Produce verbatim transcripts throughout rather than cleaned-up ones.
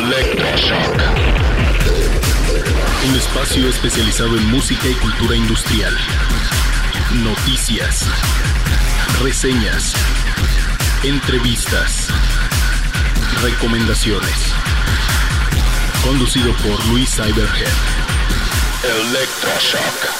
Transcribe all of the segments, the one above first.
Electroshock. Un espacio especializado en música y cultura industrial. Noticias, reseñas, entrevistas, recomendaciones. Conducido por Luis Cyberhead. Electroshock.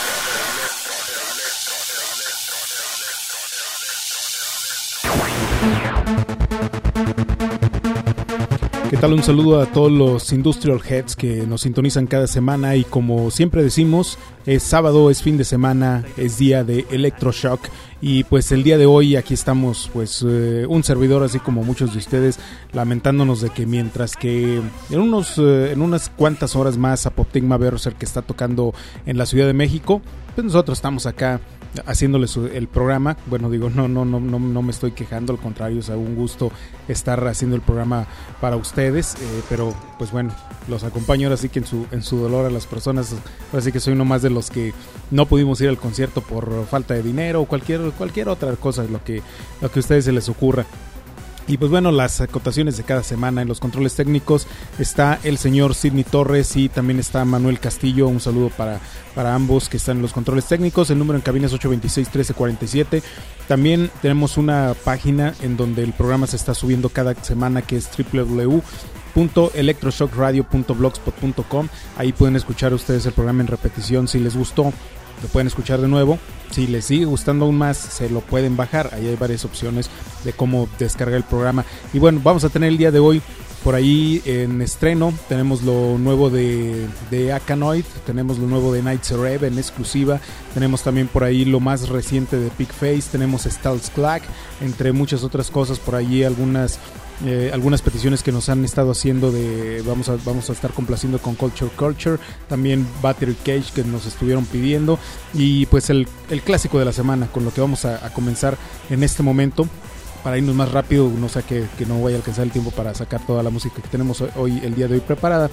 ¿Qué tal? Un saludo a todos los Industrial Heads que nos sintonizan cada semana y como siempre decimos, es sábado, es fin de semana, es día de Electroshock y pues el día de hoy aquí estamos pues eh, un servidor así como muchos de ustedes lamentándonos de que mientras que en unos eh, en unas cuantas horas más Apoptigma Berserker que está tocando en la Ciudad de México, pues nosotros estamos acá haciéndoles el programa. Bueno, digo, no no no no no me estoy quejando, al contrario, es un gusto estar haciendo el programa para ustedes, eh, pero pues bueno, los acompaño ahora sí que en su en su dolor a las personas. Ahora sí que soy uno más de los que no pudimos ir al concierto por falta de dinero o cualquier cualquier otra cosa, lo que lo que a ustedes se les ocurra. Y pues bueno, las acotaciones de cada semana en los controles técnicos está el señor Sidney Torres y también está Manuel Castillo. Un saludo para, para ambos que están en los controles técnicos. El número en cabina es ocho dos seis, uno tres cuatro siete. También tenemos una página en donde el programa se está subiendo cada semana, que es doble u doble u doble u punto electroshock radio punto blogspot punto com. Ahí pueden escuchar ustedes el programa en repetición si les gustó. Lo pueden escuchar de nuevo. Si les sigue gustando aún más, se lo pueden bajar. Ahí hay varias opciones de cómo descargar el programa. Y bueno, vamos a tener el día de hoy por ahí en estreno. Tenemos lo nuevo de, de Akanoid. Tenemos lo nuevo de Night Sereb en exclusiva. Tenemos también por ahí lo más reciente de Pigface. Tenemos Stealth Clack, entre muchas otras cosas. Por allí algunas... Eh, algunas peticiones que nos han estado haciendo de vamos a vamos a estar complaciendo con Culture Culture, también Battery Cage que nos estuvieron pidiendo y pues el, el clásico de la semana con lo que vamos a, a comenzar en este momento para irnos más rápido, no sé que, que no vaya a alcanzar el tiempo para sacar toda la música que tenemos hoy, hoy el día de hoy preparada.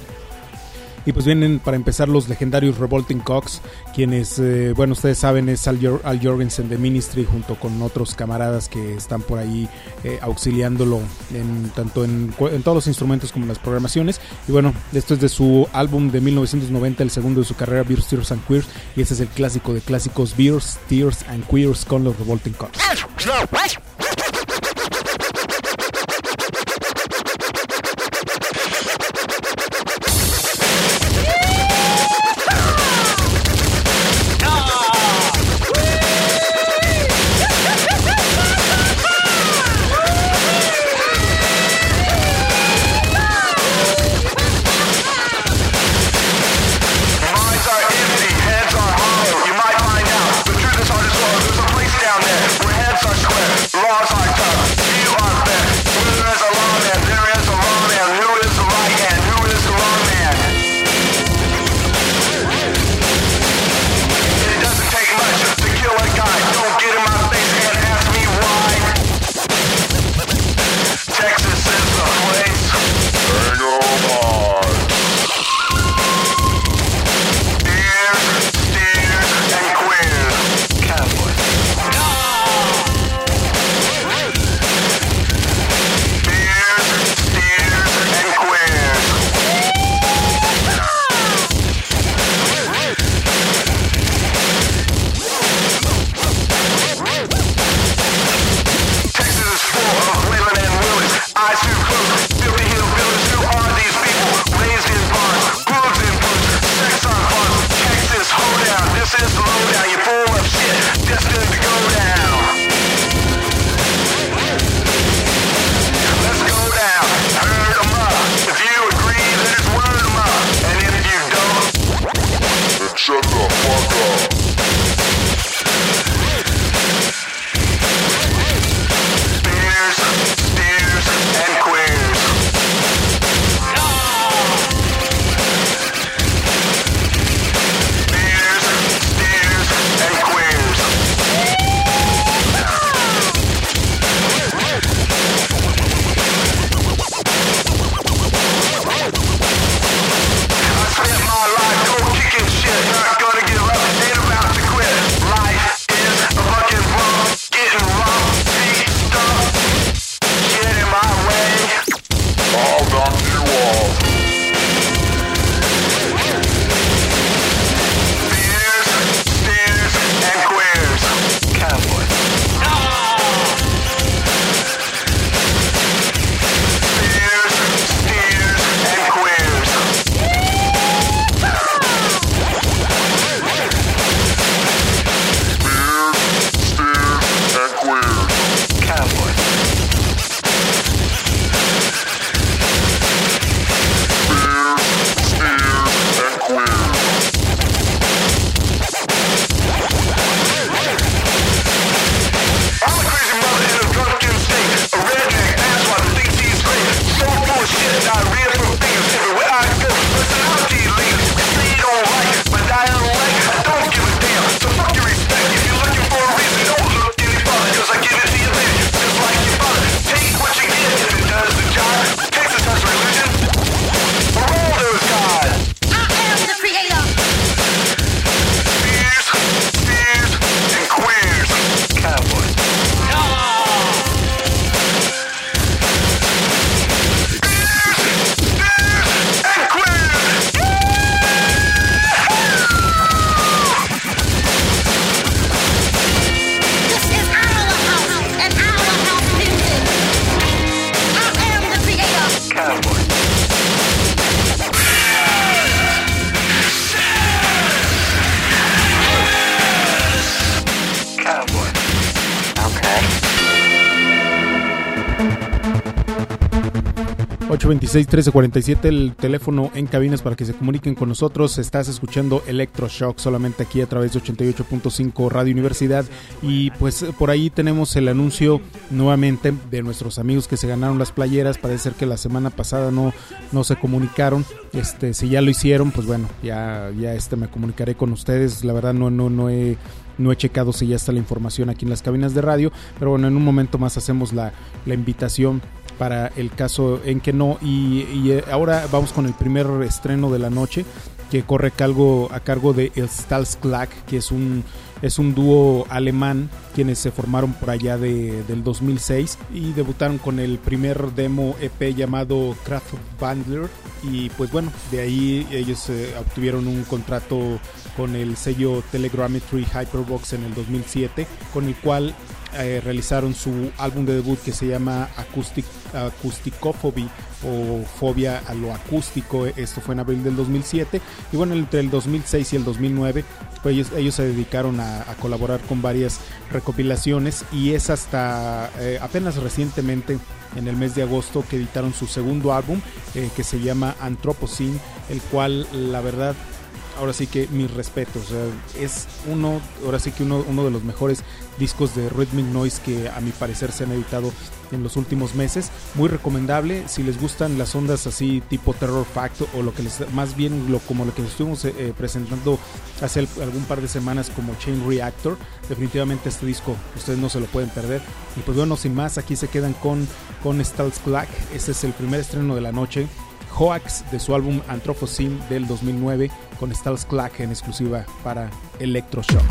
Y pues vienen para empezar los legendarios Revolting Cocks, quienes, eh, bueno, ustedes saben, es Al, Jor- Al Jorgensen de Ministry junto con otros camaradas que están por ahí eh, auxiliándolo en, tanto en, en todos los instrumentos como en las programaciones. Y bueno, esto es de su álbum de mil novecientos noventa, el segundo de su carrera, Beers, Tears and Queers, y este es el clásico de clásicos, Beers, Tears and Queers con los Revolting Cocks. Heads are hollow. You might find out. The truth is hard to swallow. There's a place down there where heads are square. ocho dos seis, uno tres cuatro siete, el teléfono en cabinas para que se comuniquen con nosotros. Estás escuchando Electroshock solamente aquí a través de ochenta y ocho punto cinco Radio Universidad. Y pues por ahí tenemos el anuncio nuevamente de nuestros amigos que se ganaron las playeras. Parece ser que la semana pasada no, no se comunicaron. Este, si ya lo hicieron, pues bueno, ya, ya este, me comunicaré con ustedes. La verdad no, no, no he... No he checado si ya está la información aquí en las cabinas de radio, pero bueno, en un momento más hacemos la, la invitación para el caso en que no. Y, y ahora vamos con el primer estreno de la noche, que corre cargo, a cargo de El Stalsklag, que es un, es un dúo alemán, quienes se formaron por allá de, del dos mil seis y debutaron con el primer demo E P llamado Kraftwandler. Y pues bueno, de ahí ellos eh, obtuvieron un contrato con el sello Telegrammetry Hyperbox en el dos mil siete, con el cual eh, realizaron su álbum de debut que se llama Acoustic, Acousticophobia o Fobia a lo acústico. Esto fue en abril del dos mil siete. Y bueno, entre el dos mil seis y el dos mil nueve pues ellos, ellos se dedicaron a, a colaborar con varias recopilaciones, y es hasta eh, apenas recientemente, en el mes de agosto, que editaron su segundo álbum, eh, que se llama Anthropocene, el cual la verdad, ahora sí que mis respetos, o sea, es uno, ahora sí que uno, uno de los mejores discos de Rhythmic Noise que a mi parecer se han editado en los últimos meses. Muy recomendable si les gustan las ondas así tipo Terror Fact, o lo que les, más bien lo, como lo que les estuvimos eh, presentando hace algún par de semanas como Chain Reactor. Definitivamente este disco ustedes no se lo pueden perder. Y pues bueno, sin más, aquí se quedan con, con Stalsklag. Este es el primer estreno de la noche, Hoax, de su álbum Anthropocene del dos mil nueve, con Stalsklag en exclusiva para Electroshock.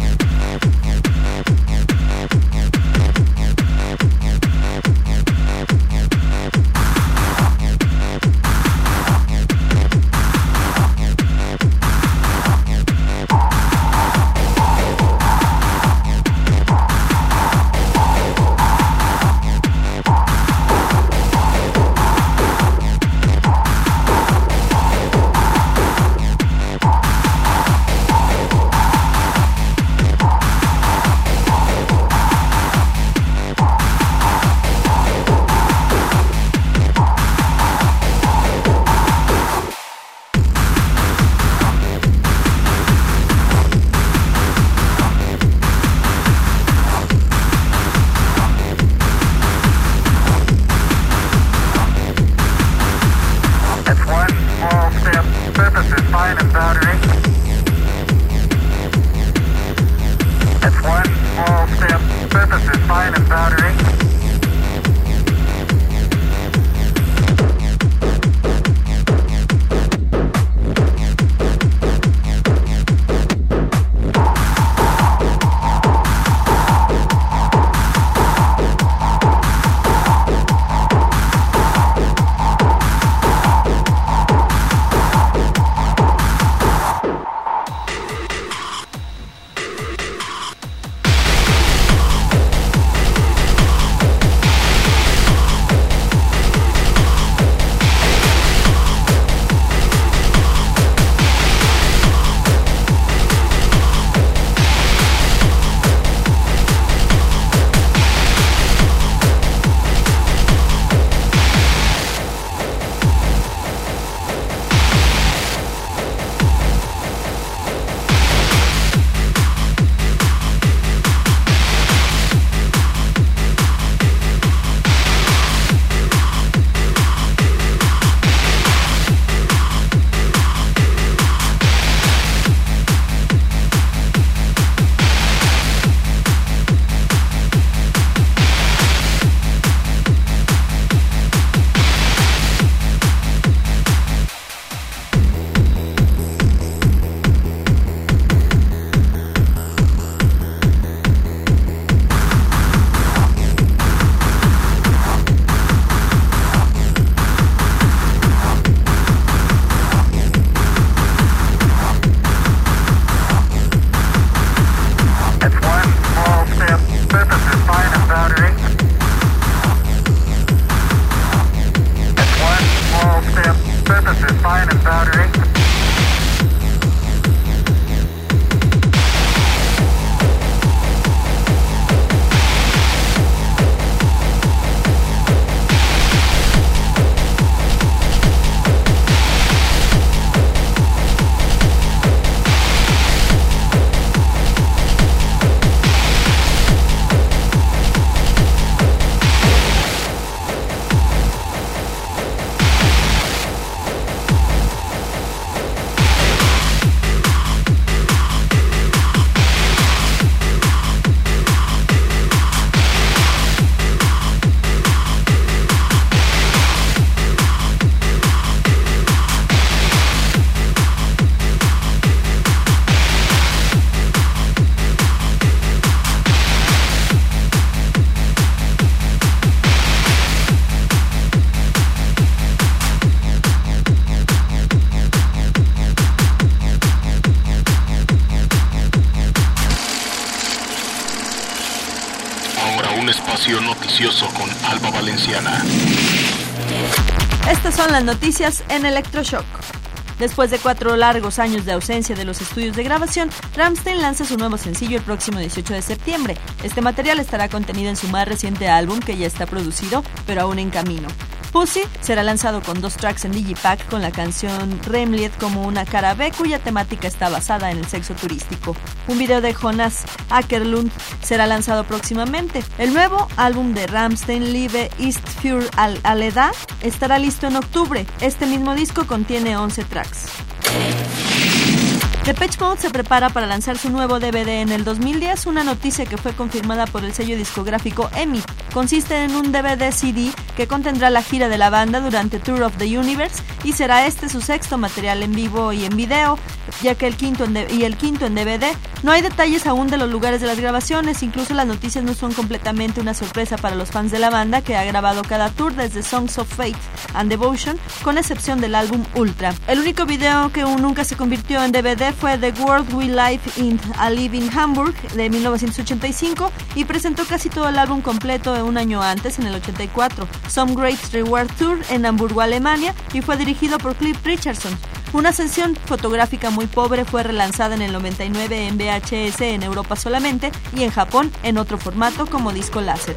noticioso con Alba Valenciana. Estas son las noticias en Electroshock. Después de cuatro largos años de ausencia de los estudios de grabación, Rammstein lanza su nuevo sencillo el próximo dieciocho de septiembre. Este material estará contenido en su más reciente álbum, que ya está producido, pero aún en camino. Pussy será lanzado con dos tracks en Digipack, con la canción Remliet como una cara B, cuya temática está basada en el sexo turístico. Un video de Jonas Åkerlund será lanzado próximamente. El nuevo álbum de Rammstein, Liebe ist für alle, estará listo en octubre. Este mismo disco contiene once tracks. Depeche Mode se prepara para lanzar su nuevo D V D en el dos mil diez, una noticia que fue confirmada por el sello discográfico E M I. Consiste en un D V D C D que contendrá la gira de la banda durante Tour of the Universe, y será este su sexto material en vivo y en video, ya que el quinto en y el quinto en D V D. No hay detalles aún de los lugares de las grabaciones, incluso las noticias no son completamente una sorpresa para los fans de la banda, que ha grabado cada tour desde Songs of Faith and Devotion, con excepción del álbum Ultra. El único video que nunca se convirtió en D V D fue The World We Live in a Live in Hamburg de mil novecientos ochenta y cinco, y presentó casi todo el álbum completo un año antes, en el ochenta y cuatro. Some Great Reward Tour en Hamburgo, Alemania, y fue dirigido por Cliff Richardson. Una sesión fotográfica muy pobre fue relanzada en el noventa y nueve en V H S en Europa solamente, y en Japón en otro formato como disco láser.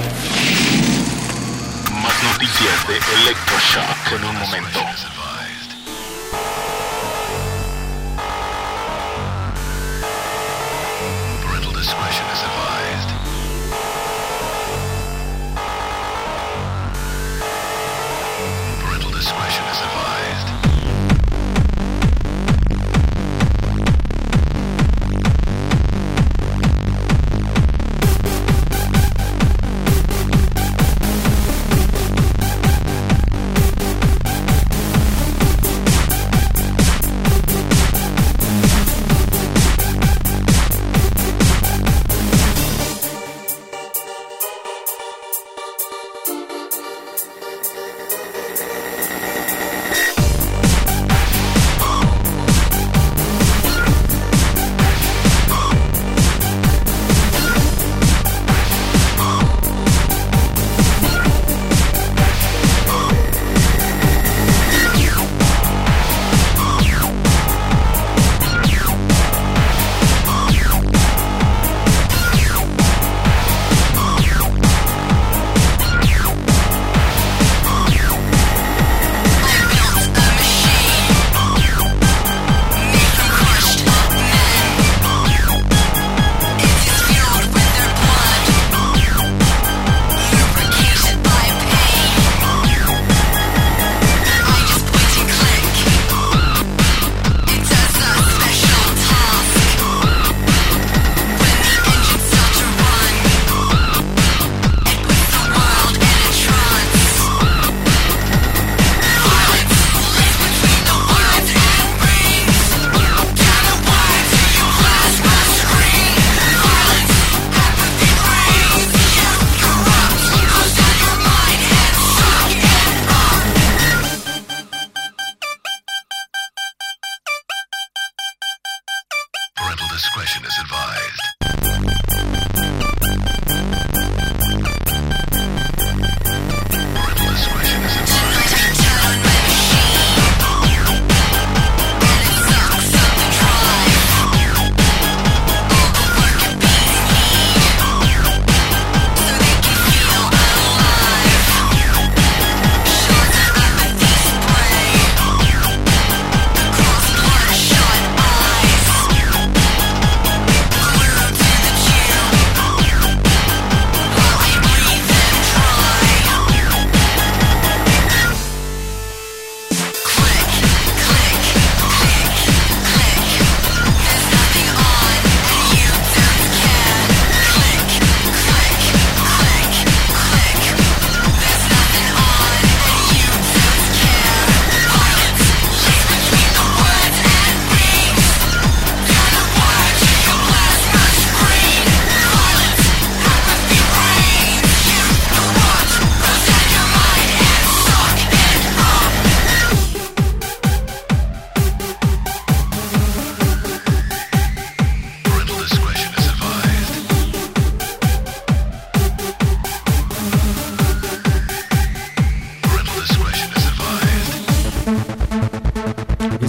Más noticias de Electroshock en un momento. Discretion is advised. Parental discretion is advised. Parental discretion is advised. Parental discretion is advised.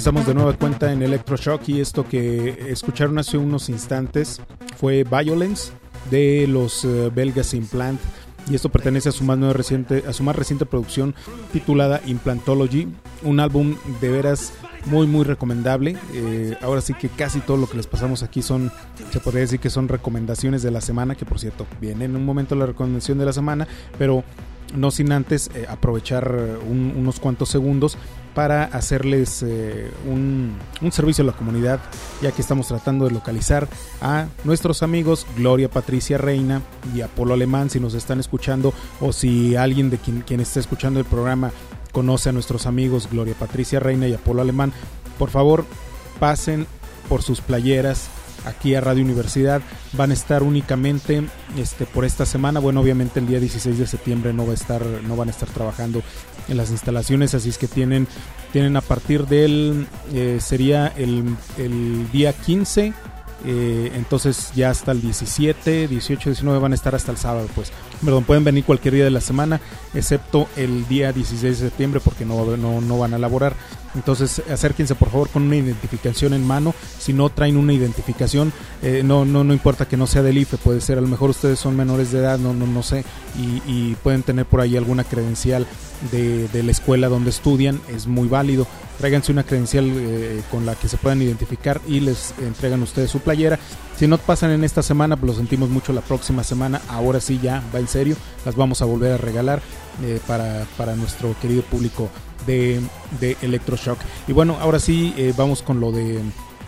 estamos de nueva cuenta en Electroshock y esto que escucharon hace unos instantes fue Violence de los uh, belgas Implant, y esto pertenece a su más nueva reciente, a su más reciente producción titulada Implantology, un álbum de veras muy muy recomendable. Eh, ahora sí que casi todo lo que les pasamos aquí son, se podría decir que son recomendaciones de la semana, que por cierto viene en un momento la recomendación de la semana, pero no sin antes eh, aprovechar un, unos cuantos segundos para hacerles eh, un, un servicio a la comunidad, ya que estamos tratando de localizar a nuestros amigos Gloria Patricia Reina y Apolo Alemán, si nos están escuchando o si alguien de quien, quien está escuchando el programa conoce a nuestros amigos Gloria Patricia Reina y Apolo Alemán, por favor pasen por sus playeras aquí a Radio Universidad. Van a estar únicamente este, por esta semana. Bueno, obviamente el día dieciséis de septiembre no va a estar, no van a estar trabajando en las instalaciones, así es que tienen, tienen a partir del eh, sería el, el día quince, eh, entonces ya hasta el diecisiete, dieciocho, diecinueve van a estar hasta el sábado, pues. Perdón, pueden venir cualquier día de la semana, excepto el día dieciséis de septiembre porque no, no, no van a laborar. Entonces acérquense por favor con una identificación en mano. Si no traen una identificación, eh, no, no, no importa que no sea del I F E, puede ser, a lo mejor ustedes son menores de edad, no, no, no sé, y, y pueden tener por ahí alguna credencial de, de la escuela donde estudian, es muy válido. Tráiganse una credencial eh, con la que se puedan identificar y les entregan ustedes su playera. Si no pasan en esta semana, pues lo sentimos mucho, la próxima semana, ahora sí ya va en serio, las vamos a volver a regalar eh, para, para nuestro querido público de, de Electroshock. Y bueno, ahora sí eh, vamos con lo de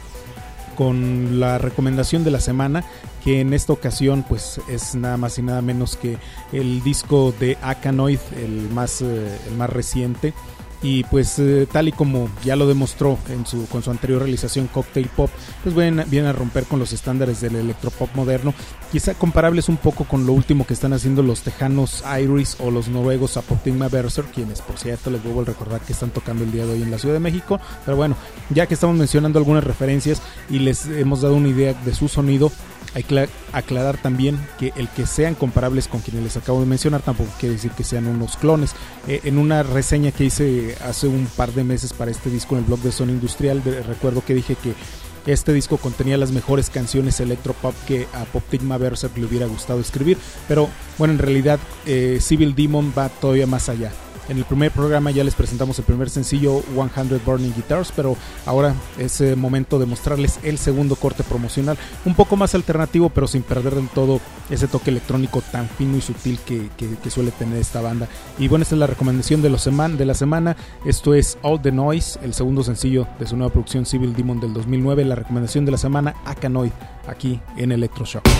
con la recomendación de la semana, que en esta ocasión pues es nada más y nada menos que el disco de Akanoid, el más, eh, el más reciente. Y pues eh, tal y como ya lo demostró en su, con su anterior realización Cocktail Pop, pues vienen, vienen a romper con los estándares del electropop moderno, quizá comparables un poco con lo último que están haciendo los tejanos Iris o los noruegos Apophthegma Berserk, quienes por cierto les vuelvo a recordar que están tocando el día de hoy en la Ciudad de México. Pero bueno, ya que estamos mencionando algunas referencias y les hemos dado una idea de su sonido, hay que aclarar también que el que sean comparables con quienes les acabo de mencionar tampoco quiere decir que sean unos clones. Eh, en una reseña que hice hace un par de meses para este disco en el blog de Zona Industrial, de, recuerdo que dije que este disco contenía las mejores canciones electropop que a Apophthegma Berserk le hubiera gustado escribir, pero bueno, en realidad eh, Civil Demon va todavía más allá. En el primer programa ya les presentamos el primer sencillo, cien Burning Guitars, pero ahora es eh, momento de mostrarles el segundo corte promocional, un poco más alternativo, pero sin perder del todo ese toque electrónico tan fino y sutil que, que, que suele tener esta banda. Y bueno, esta es la recomendación de, los seman- de la semana. Esto es All the Noise, el segundo sencillo de su nueva producción Civil Demon del dos mil nueve. La recomendación de la semana, Akanoid, aquí en Electroshock.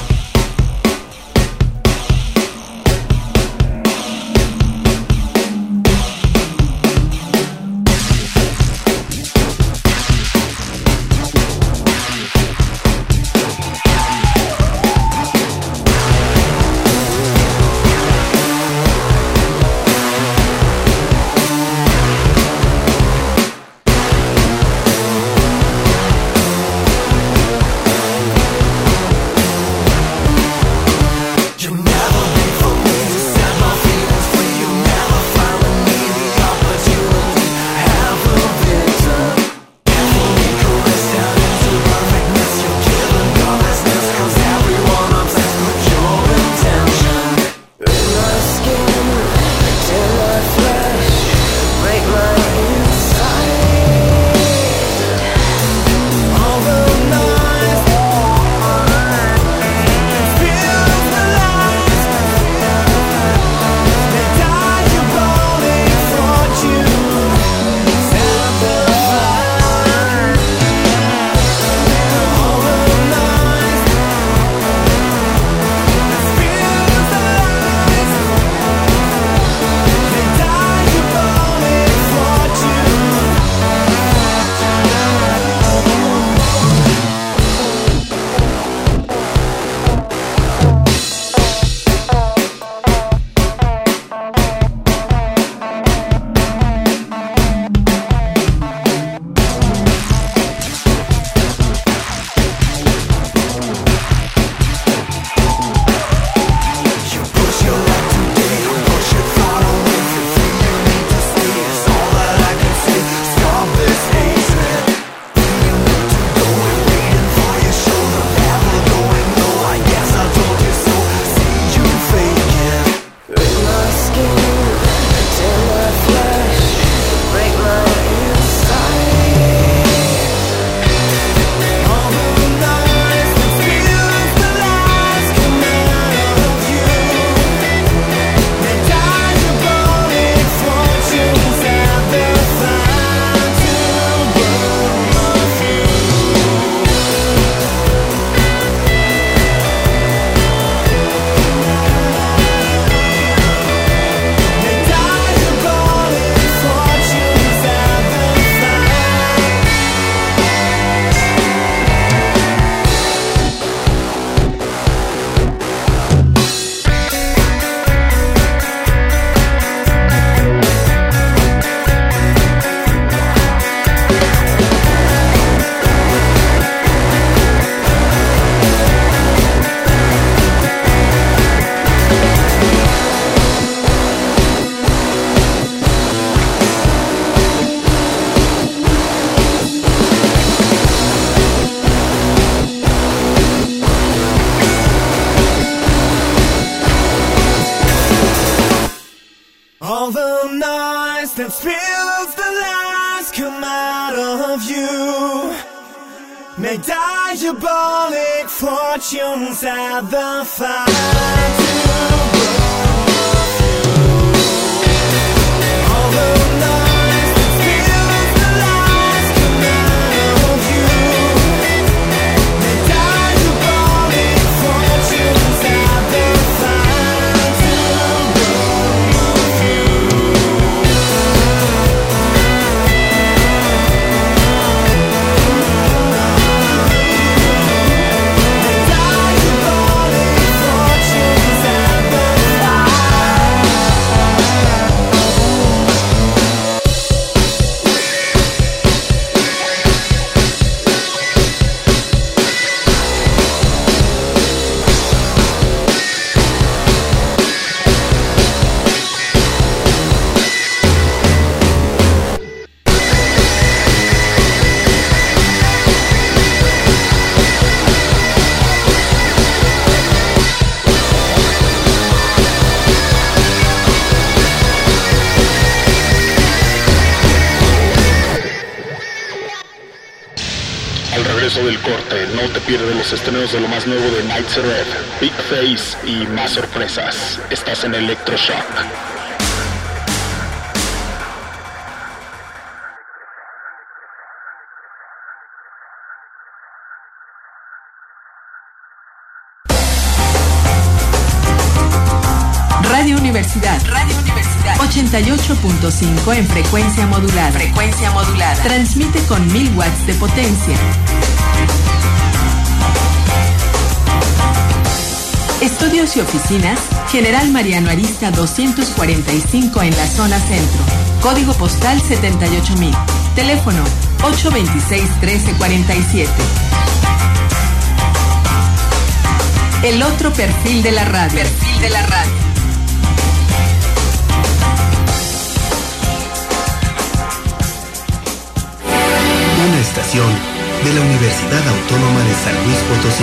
All the noise that spills the lies come out of you. Make diabolic fortunes at the fire to all the noise that spills the lies come out of you. Make diabolic fortunes at the fire to del corte, no te pierdas los estrenos de lo más nuevo de Night Red, Big Face y más sorpresas. Estás en Electroshock. Radio Universidad. Radio Universidad. ochenta y ocho punto cinco en frecuencia modulada. Frecuencia modulada. Transmite con mil watts de potencia. Estudios y oficinas, General Mariano Arista doscientos cuarenta y cinco en la zona centro. Código postal setenta y ocho mil. Teléfono ocho dos seis, uno tres cuatro siete. El otro perfil de la radio. Perfil de la radio. Una estación de la Universidad Autónoma de San Luis Potosí.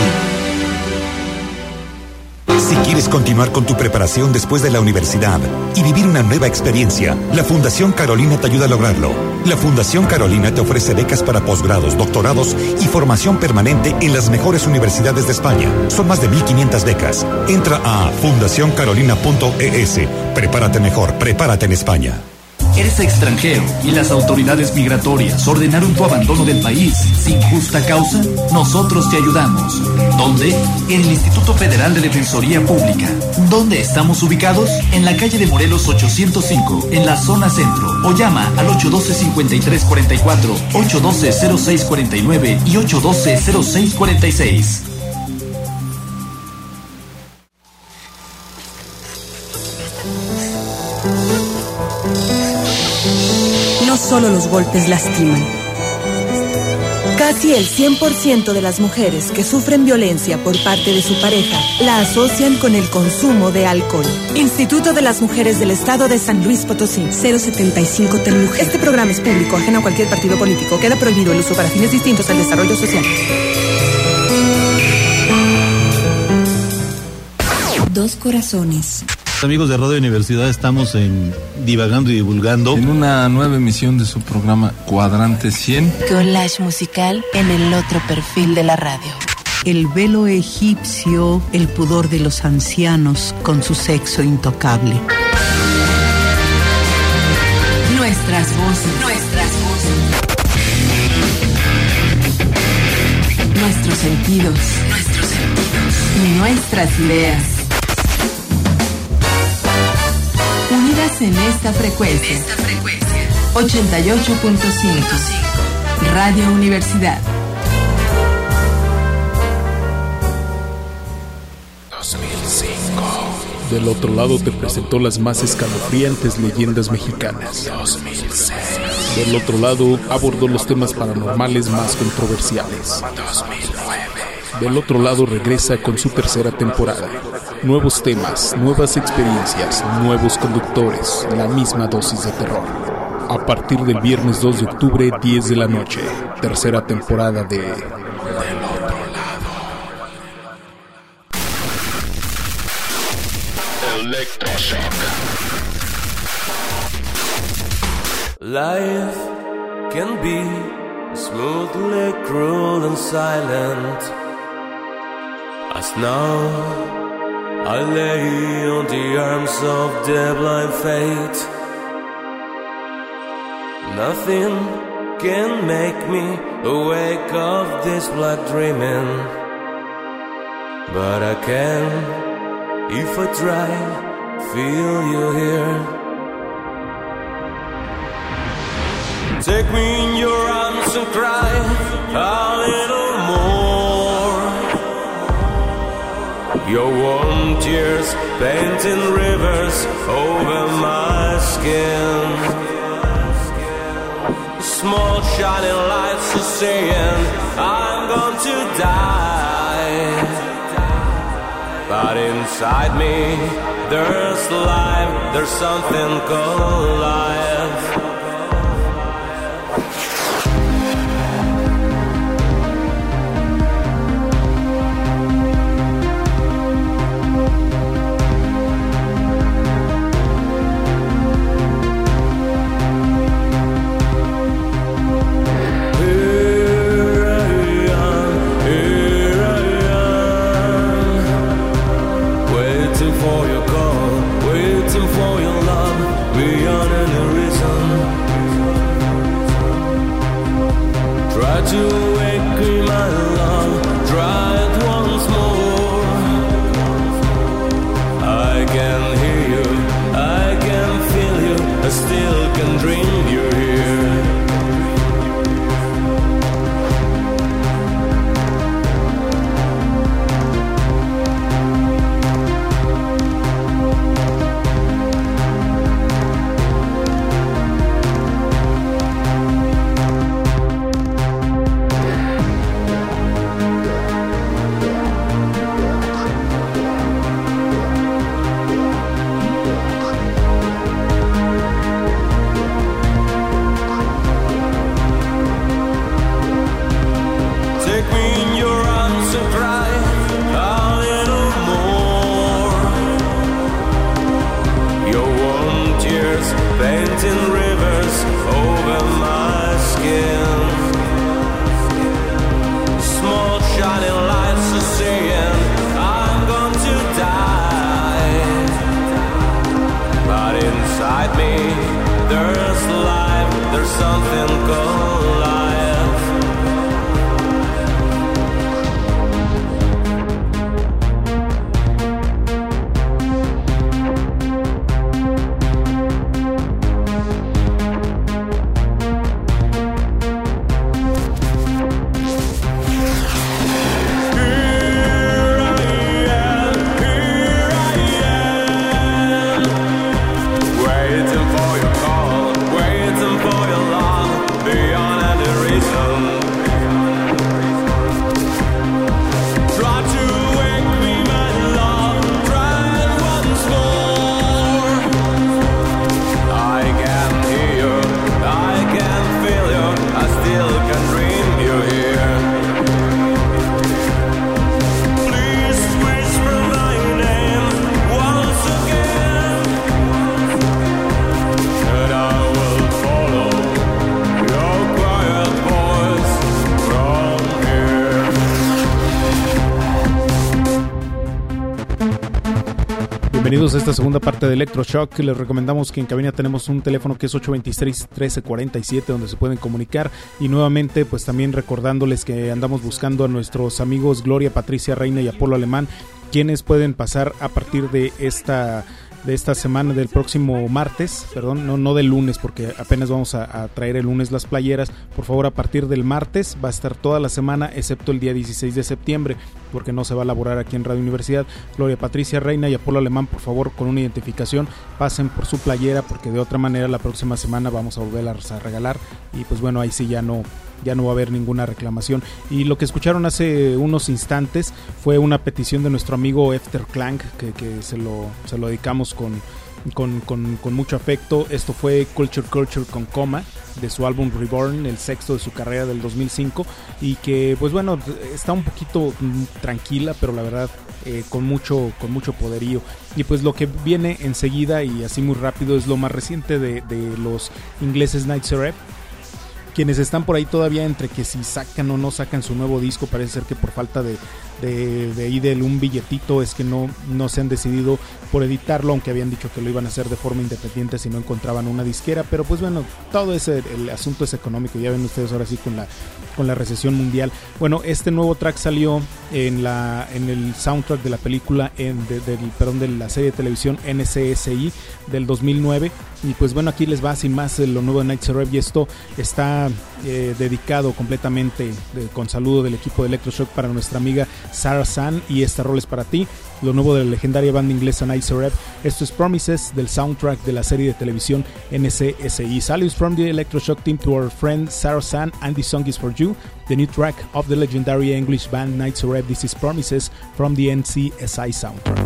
Si quieres continuar con tu preparación después de la universidad y vivir una nueva experiencia, la Fundación Carolina te ayuda a lograrlo. La Fundación Carolina te ofrece becas para posgrados, doctorados y formación permanente en las mejores universidades de España. Son más de mil quinientas becas. Entra a fundación carolina punto e s. Prepárate mejor, prepárate en España. Eres extranjero y las autoridades migratorias ordenaron tu abandono del país sin justa causa. Nosotros te ayudamos. ¿Dónde? En el Instituto Federal de Defensoría Pública. ¿Dónde estamos ubicados? En la calle de Morelos ochocientos cinco, en la zona centro. O llama al ocho uno dos, cinco tres cuatro cuatro, ocho uno dos, cero seis cuatro nueve y ocho uno dos, cero seis cuatro seis. No solo los golpes lastiman. Casi el cien por ciento de las mujeres que sufren violencia por parte de su pareja la asocian con el consumo de alcohol. Instituto de las Mujeres del Estado de San Luis Potosí. cero setenta y cinco Termujer. Este programa es público, ajeno a cualquier partido político. Queda prohibido el uso para fines distintos al desarrollo social. Dos corazones. Amigos de Radio Universidad, estamos en Divagando y Divulgando en una nueva emisión de su programa Cuadrante cien. Collage musical en el otro perfil de la radio. El velo egipcio, el pudor de los ancianos con su sexo intocable. Nuestras voces, nuestras voces. Nuestros sentidos, nuestros sentidos. Nuestras ideas. Unidas en esta frecuencia. En esta frecuencia. ochenta y ocho punto cinco. Radio Universidad. dos mil cinco. Del otro lado te presentó las más escalofriantes leyendas mexicanas. dos mil seis. Del otro lado abordó los temas paranormales más controversiales. dos mil nueve. Del otro lado regresa con su tercera temporada. Nuevos temas, nuevas experiencias, nuevos conductores, la misma dosis de terror. A partir del viernes dos de octubre, diez de la noche. Tercera temporada de Del Otro Lado. Electroshock. Life can be smoothly cruel and silent, as now I lay on the arms of the blind fate. Nothing can make me awake of this black dreaming, but I can, if I try, feel you here. Take me in your arms and cry a little more. Your warm tears painting rivers over my skin. Small shining lights are saying I'm going to die, but inside me there's life, there's something called life. To wake me, my love, try it once more. I can hear you, I can feel you, I still can dream you're here. Painting rivers over my skin. Small shining lights are saying I'm going to die, but inside me there's life, there's something called life. Bienvenidos a esta segunda parte de Electroshock. Les recomendamos que en cabina tenemos un teléfono que es ocho dos seis, uno tres cuatro siete, donde se pueden comunicar. Y nuevamente, pues también recordándoles que andamos buscando a nuestros amigos Gloria, Patricia Reina y Apolo Alemán, quienes pueden pasar a partir de esta de esta semana, del próximo martes, perdón, no, no del lunes, porque apenas vamos a, a traer el lunes las playeras. Por favor, a partir del martes va a estar toda la semana, excepto el día dieciséis de septiembre, porque no se va a elaborar aquí en Radio Universidad. Gloria, Patricia Reina y Apolo Alemán, por favor, con una identificación, pasen por su playera, porque de otra manera la próxima semana vamos a volverlas a regalar, y pues bueno, ahí sí ya no ya no va a haber ninguna reclamación. Y lo que escucharon hace unos instantes fue una petición de nuestro amigo Efter Clank, que, que se lo se lo dedicamos con, con, con, con mucho afecto. Esto fue Culture Culture con Coma, de su álbum Reborn, el sexto de su carrera del dos mil cinco, y que pues bueno, está un poquito tranquila, pero la verdad eh, con mucho con mucho poderío. Y pues lo que viene enseguida y así muy rápido es lo más reciente de, de los ingleses Night Syrup, quienes están por ahí todavía entre que si sacan o no sacan su nuevo disco. Parece ser que por falta de de, de ahí de un billetito es que no, no se han decidido por editarlo, aunque habían dicho que lo iban a hacer de forma independiente si no encontraban una disquera. Pero pues bueno, todo ese el asunto es económico, ya ven ustedes ahora sí con la con la recesión mundial. Bueno, este nuevo track salió en la en el soundtrack de la película en, de, del, perdón, de la serie de televisión N C S I del dos mil nueve. Y pues bueno, aquí les va sin más lo nuevo de Night Syrup, y esto está eh, dedicado completamente de, con saludo del equipo de Electroshock para nuestra amiga Sarah San, y esta rol es para ti, lo nuevo de la legendaria banda inglesa Night Syrup. Esto es Promises del soundtrack de la serie de televisión N C S I. Salutes from the Electroshock team to our friend Sarah San, and this song is for you, the new track of the legendary English band Night Syrup. This is Promises from the N C S I soundtrack.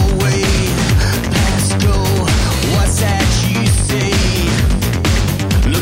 What's that you say?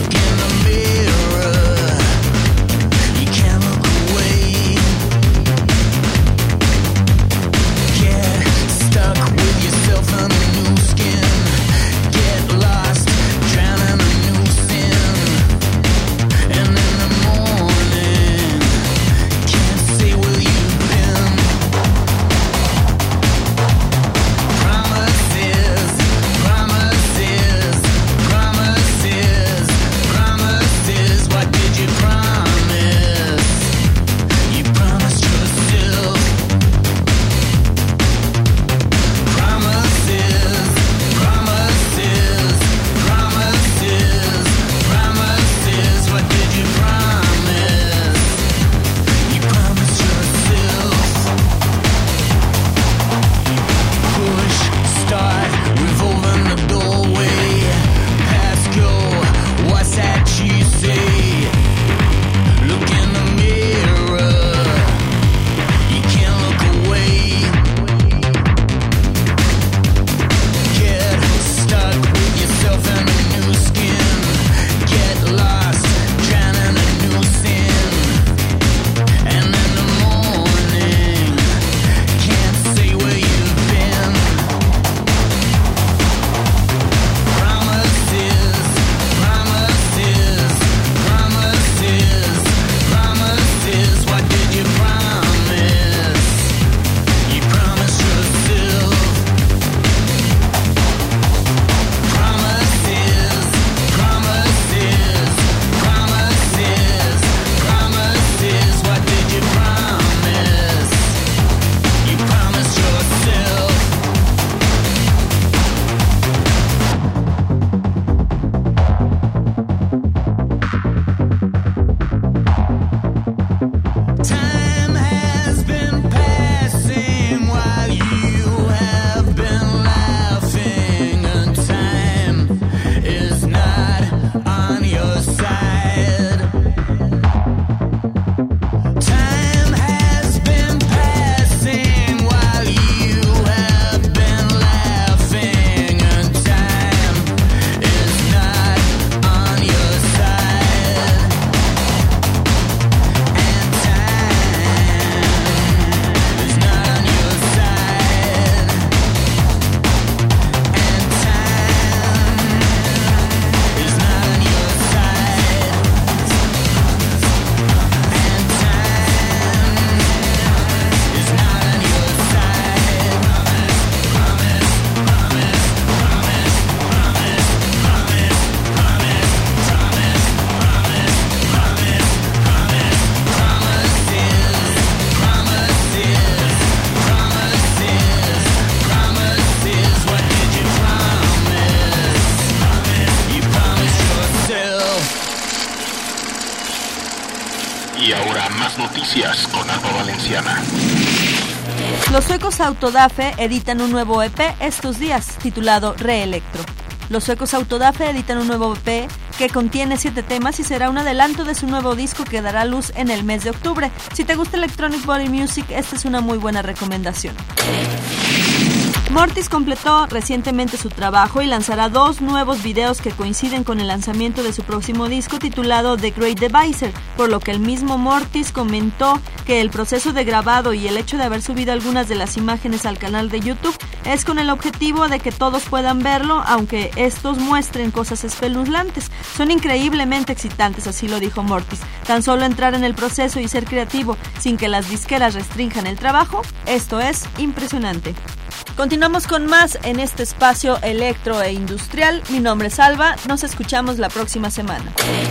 con Alba Valenciana. Los suecos Autodafe editan un nuevo E P estos días, titulado Re-Electro. Los suecos Autodafe editan un nuevo E P que contiene siete temas y será un adelanto de su nuevo disco que dará luz en el mes de octubre. Si te gusta Electronic Body Music, esta es una muy buena recomendación. Mortis completó recientemente su trabajo y lanzará dos nuevos videos que coinciden con el lanzamiento de su próximo disco titulado The Great Divisor, por lo que el mismo Mortis comentó que el proceso de grabado y el hecho de haber subido algunas de las imágenes al canal de YouTube es con el objetivo de que todos puedan verlo, aunque estos muestren cosas espeluznantes. Son increíblemente excitantes, así lo dijo Mortis. Tan solo entrar en el proceso y ser creativo sin que las disqueras restrinjan el trabajo, esto es impresionante. Continuamos con más en este espacio electro e industrial. Mi nombre es Alba, nos escuchamos la próxima semana.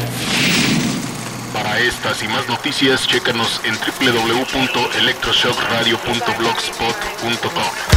Para estas y más noticias, chécanos en doble u doble u doble u punto electroshock radio punto blogspot punto com.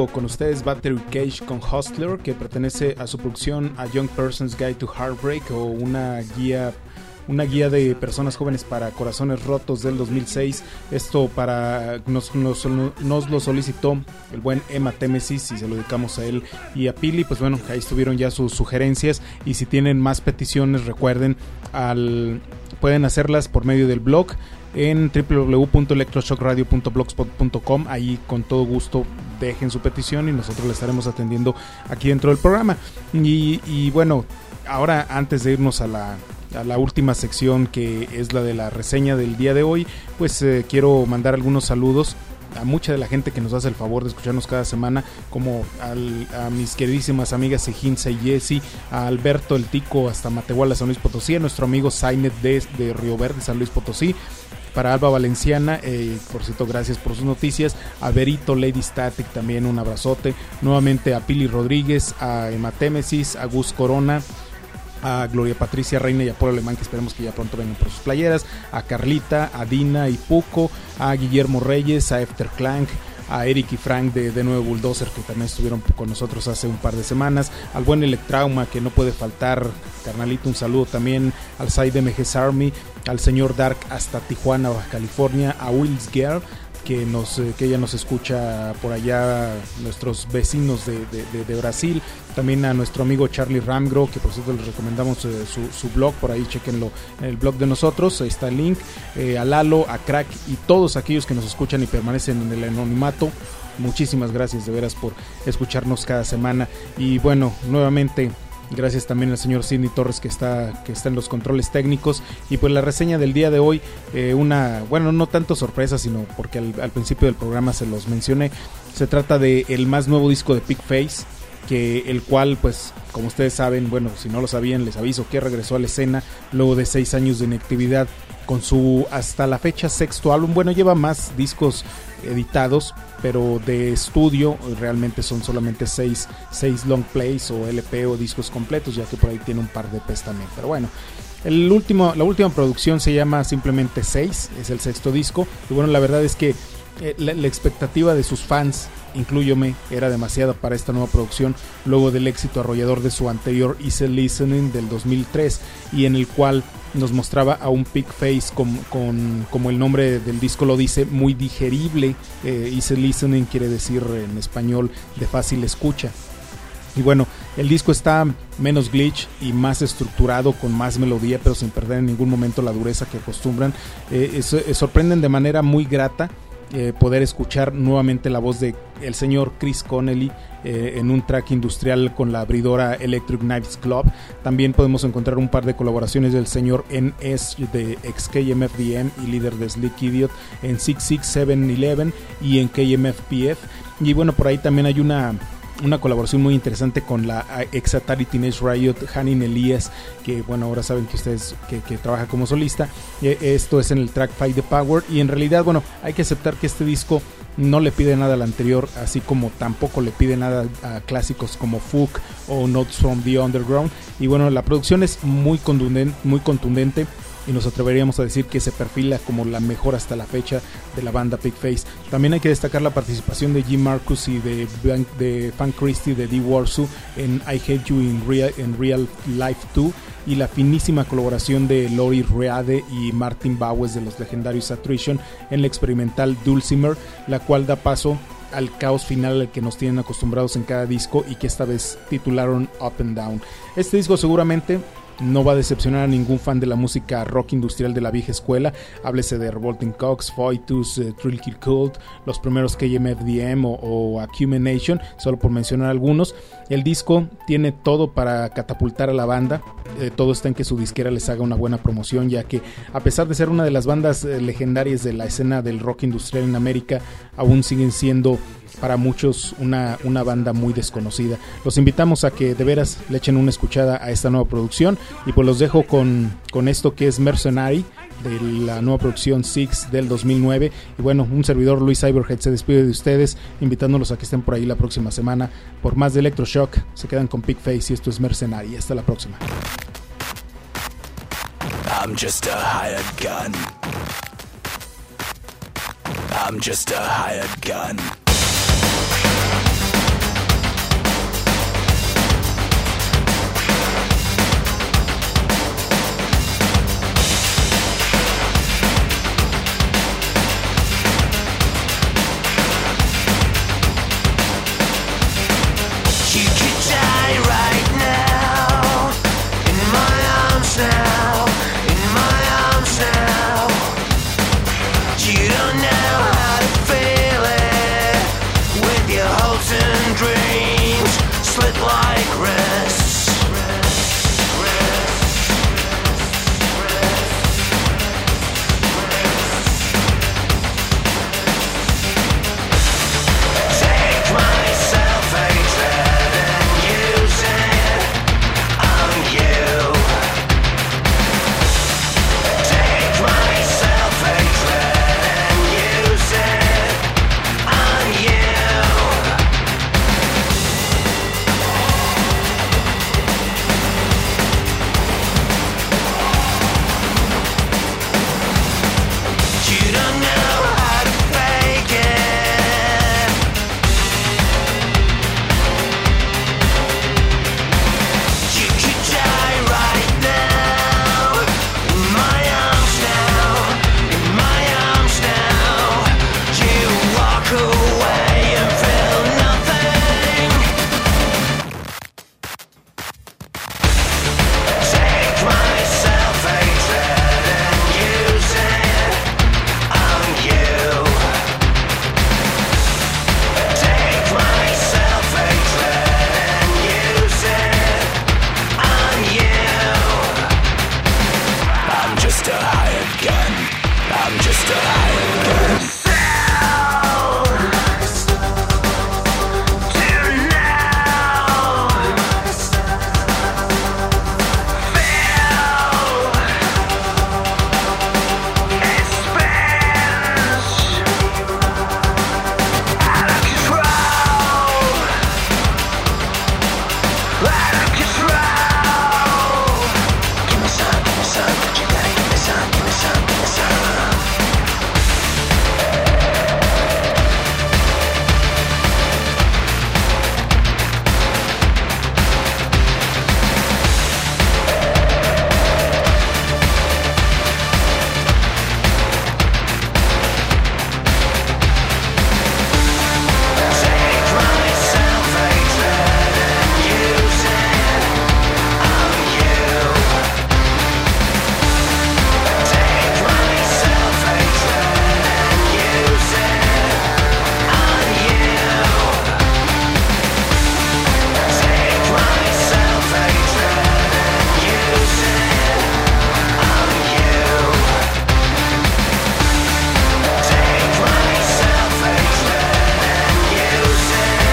dejo con ustedes Battery Cage con Hustler, que pertenece a su producción A Young Person's Guide to Heartbreak, o una guía una guía de personas jóvenes para corazones rotos del dos mil seis. Esto para nos, nos, nos lo solicitó el buen Emma Témesis y se lo dedicamos a él y a Pili. Pues bueno, ahí estuvieron ya sus sugerencias, y si tienen más peticiones, recuerden, al pueden hacerlas por medio del blog en doble u doble u doble u punto electroshock radio punto blogspot punto com. Ahí con todo gusto dejen su petición y nosotros la estaremos atendiendo aquí dentro del programa. Y, y bueno, ahora antes de irnos a la a la última sección, que es la de la reseña del día de hoy, pues eh, quiero mandar algunos saludos a mucha de la gente que nos hace el favor de escucharnos cada semana, como al, a mis queridísimas amigas Ejinza y Jessy, a Alberto el Tico hasta Matehuala, San Luis Potosí, a nuestro amigo Zainet de, de Río Verde, San Luis Potosí, para Alba Valenciana, eh, por cierto, gracias por sus noticias, a Berito Lady Static también un abrazote, nuevamente a Pili Rodríguez, a Emma Témesis, a Gus Corona, a Gloria Patricia Reina y a Polo Alemán, que esperemos que ya pronto vengan por sus playeras, a Carlita, a Dina y Puco, a Guillermo Reyes, a Efter Clank, a Eric y Frank de, de Nuevo Bulldozer, que también estuvieron con nosotros hace un par de semanas, al buen Electrauma, que no puede faltar, carnalito, un saludo también, al Side M Gs Army, al señor Dark hasta Tijuana, Baja California, a Wills Girl, que nos eh, que ella nos escucha por allá, nuestros vecinos de, de, de, de Brasil, también a nuestro amigo Charlie Ramgro, que por cierto les recomendamos eh, su, su blog, por ahí chequenlo en el blog de nosotros, ahí está el link, eh, a Lalo, a Crack y todos aquellos que nos escuchan y permanecen en el anonimato. Muchísimas gracias de veras por escucharnos cada semana. Y bueno, nuevamente gracias también al señor Sidney Torres, que está, que está en los controles técnicos. Y pues la reseña del día de hoy, eh, una, bueno, no tanto sorpresa, sino porque al, al principio del programa se los mencioné. Se trata de el más nuevo disco de Pigface, que el cual, pues, como ustedes saben, bueno, si no lo sabían, les aviso que regresó a la escena luego de seis años de inactividad con su, hasta la fecha, sexto álbum. Bueno, lleva más discos editados, pero de estudio realmente son solamente seis, seis long plays o L P o discos completos, ya que por ahí tiene un par de E Pes también. Pero bueno, el último, la última producción se llama simplemente seis, es el sexto disco. Y bueno, la verdad es que eh, la, la expectativa de sus fans, incluyome, era demasiada para esta nueva producción, luego del éxito arrollador de su anterior Easy Listening del dos mil tres, y en el cual nos mostraba a un Pigface con, con, como el nombre del disco lo dice, muy digerible. eh, Easy Listening quiere decir en español de fácil escucha. Y bueno, el disco está menos glitch y más estructurado, con más melodía, pero sin perder en ningún momento la dureza que acostumbran. eh, es, es, sorprenden de manera muy grata Eh, poder escuchar nuevamente la voz de el señor Chris Connelly eh, en un track industrial con la abridora Electric Knives Club. También podemos encontrar un par de colaboraciones del señor N S de ex K M F D M y líder de Slick Idiot en six six seven eleven y en K M F P F. Y bueno, por ahí también hay una una colaboración muy interesante con la ex Atari Teenage Riot, Hanin Elias, que bueno, ahora saben que ustedes que, que trabaja como solista. Esto es en el track Fight the Power, y en realidad, bueno, hay que aceptar que este disco no le pide nada al anterior, así como tampoco le pide nada a clásicos como Fuck o Notes from the Underground. Y bueno, la producción es muy contundente, muy contundente, y nos atreveríamos a decir que se perfila como la mejor hasta la fecha de la banda Pigface. También hay que destacar la participación de Jim Marcus y de, de Fan Christie de D. Warsu en I Hate You in Real, in Real Life two, y la finísima colaboración de Lori Reade y Martin Bowes de los legendarios Attrition en la experimental Dulcimer, la cual da paso al caos final al que nos tienen acostumbrados en cada disco, y que esta vez titularon Up and Down. Este disco seguramente no va a decepcionar a ningún fan de la música rock industrial de la vieja escuela. Háblese de Revolting Cocks, Foetus, uh, Trill Kill Cult, los primeros K M F D M o, o Accumulation, solo por mencionar algunos. El disco tiene todo para catapultar a la banda. Eh, todo está en que su disquera les haga una buena promoción, ya que a pesar de ser una de las bandas eh, legendarias de la escena del rock industrial en América, aún siguen siendo para muchos una, una banda muy desconocida. Los invitamos a que de veras le echen una escuchada a esta nueva producción, y pues los dejo con, con esto que es Mercenary, de la nueva producción Six del dos mil nueve. Y bueno, un servidor, Luis Cyberhead, se despide de ustedes, invitándolos a que estén por ahí la próxima semana por más de Electroshock. Se quedan con Pigface y esto es Mercenary. Hasta la próxima. I'm just a hired gun. I'm just a hired gun. molten dreams slip like wrists. Take my self-hatred and use it on you. Take my self-hatred and use it on you. You don't know how to fake it. You could die right now, in my arms now, in my arms now. You walk away and feel nothing. Take my self-hatred and use it on you. Take my self-hatred and use it on you. I'm just a hired gun. I'm just a hired gun. Sell to now. Feel it spins out of control. Out of control. Give me some, give me some, but you gotta give me some, give me some, give me some. Take my self-hatred and use it on you. Take my self-hatred and use it on you. Take my self-hatred and use it on you. Take my self-hatred and use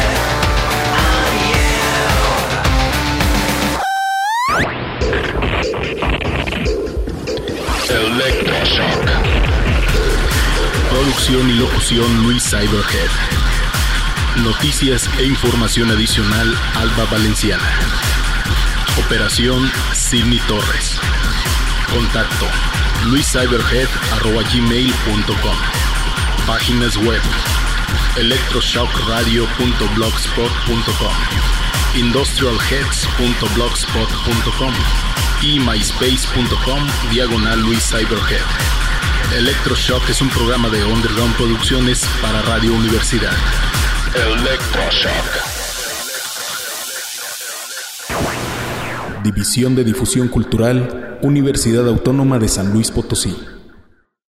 it on you. Electroshock. Producción y locución Luis Cyberhead. Noticias e información adicional Alba Valenciana. Operación Sidney Torres. Contacto luiscyberhead arroba gmail punto com. Páginas web electroshock radio punto blogspot punto com, industrialheads punto blogspot punto com y myspace punto com diagonal Luis Cyberhead. Electroshock es un programa de Underground Producciones para Radio Universidad. Electroshock. División de Difusión Cultural, Universidad Autónoma de San Luis Potosí.